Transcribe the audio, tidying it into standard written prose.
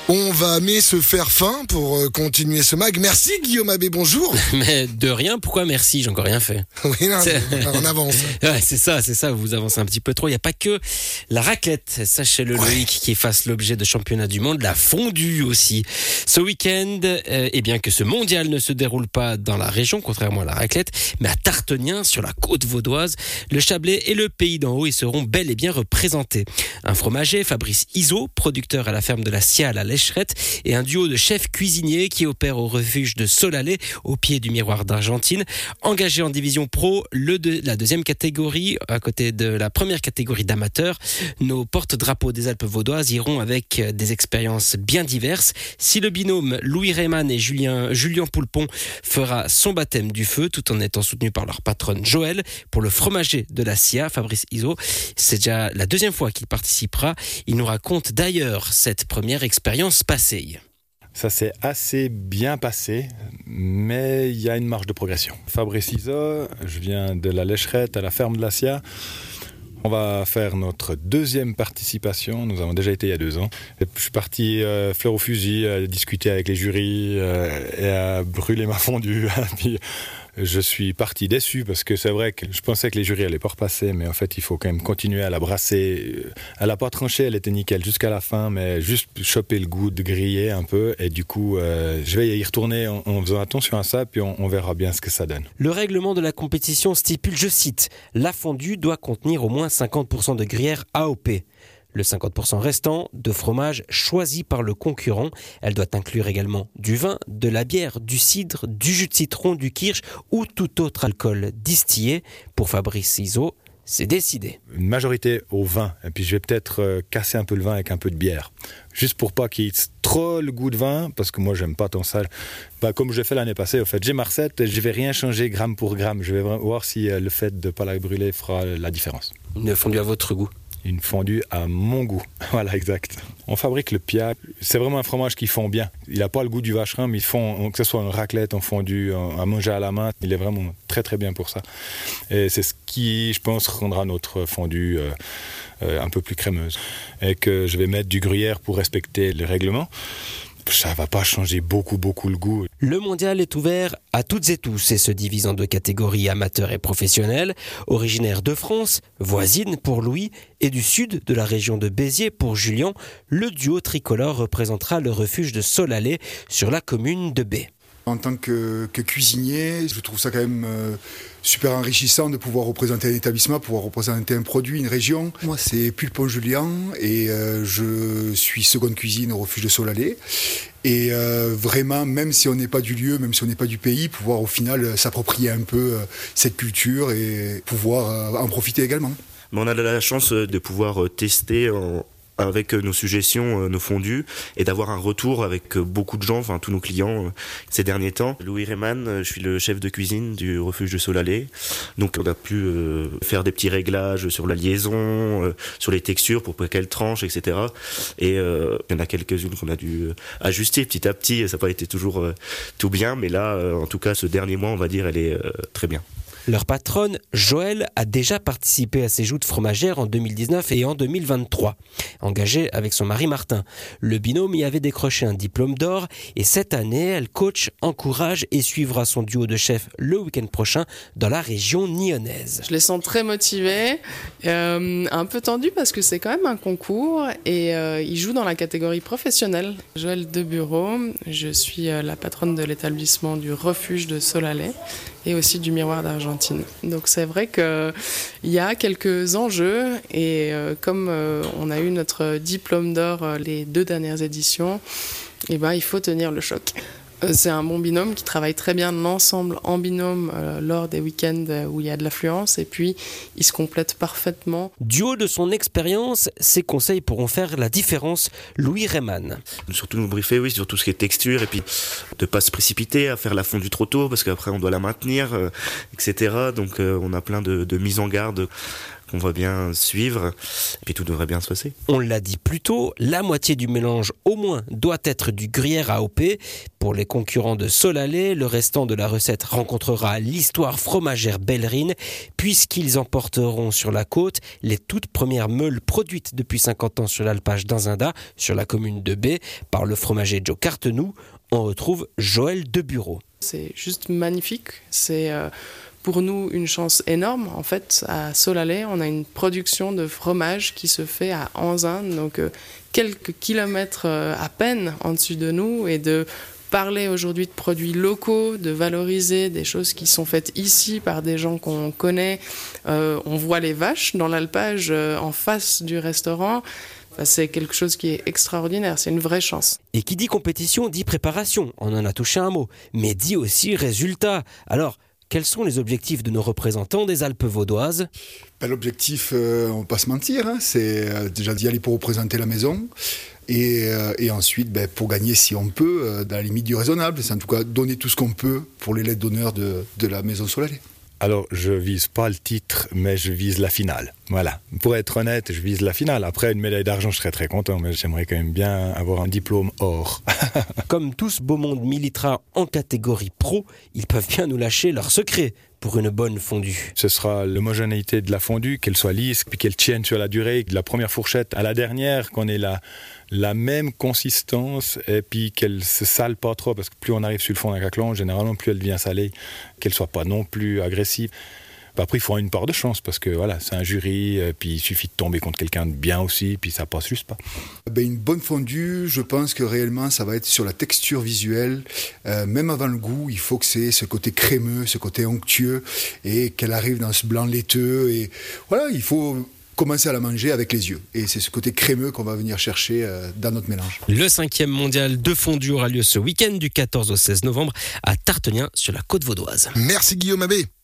On va se faire faim pour continuer ce mag. Merci Guillaume Abbé, bonjour. Mais de rien, pourquoi merci? J'ai encore rien fait. Oui, non, on avance. Ouais, c'est ça, vous avancez un petit peu trop. Il n'y a pas que la raclette, sachez-le Loïc, qui fasse l'objet de championnats du monde, la fondue aussi. Ce week-end, et bien que ce mondial ne se déroule pas dans la région, contrairement à la raclette, mais à Tartenien, sur la côte vaudoise, le Chablais et le Pays d'en Haut y seront bel et bien représentés. Un fromager, Fabrice Izot, producteur à la ferme de la Scia à la Lécherette, et un duo de chefs cuisiniers qui opèrent au refuge de Solalé, au pied du miroir d'Argentine, engagés en division pro, la deuxième catégorie, à côté de la première catégorie d'amateurs. Nos porte-drapeaux des Alpes vaudoises iront avec des expériences bien diverses. Si le binôme Louis Reymann et Julien Poulpon fera son baptême du feu, tout en étant soutenu par leur patronne Joël, pour le fromager de la Scia, Fabrice Izot, c'est déjà la deuxième fois qu'il participera. Il nous raconte d'ailleurs cette première expérience passée. Ça s'est assez bien passé, mais il y a une marge de progression. Fabrice Izot, je viens de la Lécherette à la ferme de la Scia. On va faire notre deuxième participation. Nous avons déjà été il y a 2 ans. Je suis parti fleur au fusil, à discuter avec les jurys et à brûler ma fondue. Puis, je suis parti déçu parce que c'est vrai que je pensais que les jurys allaient pas repasser, mais en fait il faut quand même continuer à la brasser. Elle a pas tranché, elle était nickel jusqu'à la fin, mais juste choper le goût de griller un peu. Et du coup, je vais y retourner en faisant attention à ça, puis on verra bien ce que ça donne. Le règlement de la compétition stipule, je cite, la fondue doit contenir au moins 50% de gruyère AOP. Le 50% restant de fromage choisi par le concurrent. Elle doit inclure également du vin, de la bière, du cidre, du jus de citron, du kirsch ou tout autre alcool distillé. Pour Fabrice Izot, c'est décidé. Une majorité au vin, et puis je vais peut-être casser un peu le vin avec un peu de bière. Juste pour pas qu'il y ait trop le goût de vin, parce que moi j'aime pas tant ça. Comme j'ai fait l'année passée, en fait, j'ai ma recette, je vais rien changer gramme pour gramme. Je vais voir si le fait de pas la brûler fera la différence. Une fondue à votre goût. Une fondue à mon goût. Voilà, exact. On fabrique le Pia. C'est vraiment un fromage qu'ils font bien. Il n'a pas le goût du vacherin, mais ils font, que ce soit en raclette, en fondue, à manger à la main, il est vraiment très très bien pour ça. Et c'est ce qui, je pense, rendra notre fondue un peu plus crémeuse. Et que je vais mettre du gruyère pour respecter les règlements. Ça va pas changer beaucoup le goût. Le mondial est ouvert à toutes et tous et se divise en 2 catégories, amateurs et professionnels. Originaire de France, voisine pour Louis, et du sud de la région de Béziers pour Julien, le duo tricolore représentera le refuge de Solalé sur la commune de Bé. En tant que cuisinier, je trouve ça quand même super enrichissant de pouvoir représenter un établissement, pouvoir représenter un produit, une région. Moi, c'est Pulpon-Julien et je suis seconde cuisine au refuge de Solalé. Et vraiment, même si on n'est pas du lieu, même si on n'est pas du pays, pouvoir au final s'approprier un peu cette culture et pouvoir en profiter également. On a la chance de pouvoir tester avec nos suggestions, nos fondus, et d'avoir un retour avec beaucoup de gens, enfin tous nos clients ces derniers temps. Louis Reymann, je suis le chef de cuisine du refuge de Solalé, donc on a pu faire des petits réglages sur la liaison, sur les textures pour pas qu'elles tranchent, etc. Et il y en a quelques-unes qu'on a dû ajuster petit à petit, ça n'a pas été toujours tout bien, mais là, en tout cas, ce dernier mois, on va dire, elle est très bien. Leur patronne, Joël, a déjà participé à ces joutes fromagères en 2019 et en 2023. Engagée avec son mari Martin, le binôme y avait décroché un diplôme d'or et cette année, elle coach, encourage et suivra son duo de chefs le week-end prochain dans la région nyonnaise. Je les sens très motivés, un peu tendus parce que c'est quand même un concours et ils jouent dans la catégorie professionnelle. Joël Debureau, je suis la patronne de l'établissement du refuge de Solalé et aussi du miroir d'Argentine. Donc c'est vrai qu'il y a quelques enjeux et comme on a eu notre diplôme d'or les 2 dernières éditions, eh ben, il faut tenir le choc. C'est un bon binôme qui travaille très bien ensemble en binôme lors des week-ends où il y a de l'affluence et puis ils se complètent parfaitement. Du haut de son expérience, ses conseils pourront faire la différence. Louis Reymann. Surtout nous briefer sur tout ce qui est texture et puis de ne pas se précipiter à faire la fondue trop tôt parce qu'après on doit la maintenir, etc. Donc on a plein de mises en garde qu'on va bien suivre, et puis tout devrait bien se passer. On l'a dit plus tôt, la moitié du mélange au moins doit être du gruyère AOP. Pour les concurrents de Solalé, le restant de la recette rencontrera l'histoire fromagère Bellerine, puisqu'ils emporteront sur la côte les toutes premières meules produites depuis 50 ans sur l'alpage d'Inzinda, sur la commune de Bé, par le fromager Joe Cartenou. On retrouve Joël Debureau. C'est juste magnifique, c'est pour nous une chance énorme. En fait, à Solalé, on a une production de fromage qui se fait à Anzin, donc quelques kilomètres à peine en dessus de nous, et de parler aujourd'hui de produits locaux, de valoriser des choses qui sont faites ici par des gens qu'on connaît. On voit les vaches dans l'alpage en face du restaurant. Enfin, c'est quelque chose qui est extraordinaire, c'est une vraie chance. Et qui dit compétition dit préparation, on en a touché un mot, mais dit aussi résultat. Alors, quels sont les objectifs de nos représentants des Alpes vaudoises ? L'objectif, on ne va pas se mentir, c'est déjà d'y aller pour représenter la maison. Et ensuite, pour gagner si on peut, dans la limite du raisonnable. C'est en tout cas donner tout ce qu'on peut pour les lettres d'honneur de la maison Solalé. Alors, je vise pas le titre, mais je vise la finale. Voilà. Pour être honnête, je vise la finale. Après, une médaille d'argent, je serais très content, mais j'aimerais quand même bien avoir un diplôme or. Comme tout ce beau monde militera en catégorie pro, ils peuvent bien nous lâcher leur secret pour une bonne fondue. Ce sera l'homogénéité de la fondue, qu'elle soit lisse, puis qu'elle tienne sur la durée, de la première fourchette à la dernière, qu'on ait la même consistance, et puis qu'elle se sale pas trop, parce que plus on arrive sur le fond d'un caclan, généralement plus elle devient salée, qu'elle soit pas non plus agressive. Après, il faut une part de chance, parce que voilà, c'est un jury, puis il suffit de tomber contre quelqu'un de bien aussi, puis ça passe juste pas. Une bonne fondue, je pense que réellement, ça va être sur la texture visuelle. Même avant le goût, il faut que c'est ce côté crémeux, ce côté onctueux, et qu'elle arrive dans ce blanc laiteux. Et voilà, il faut commencer à la manger avec les yeux. Et c'est ce côté crémeux qu'on va venir chercher dans notre mélange. Le 5e mondial de fondue aura lieu ce week-end du 14 au 16 novembre à Tartenien sur la côte vaudoise. Merci Guillaume Abbé.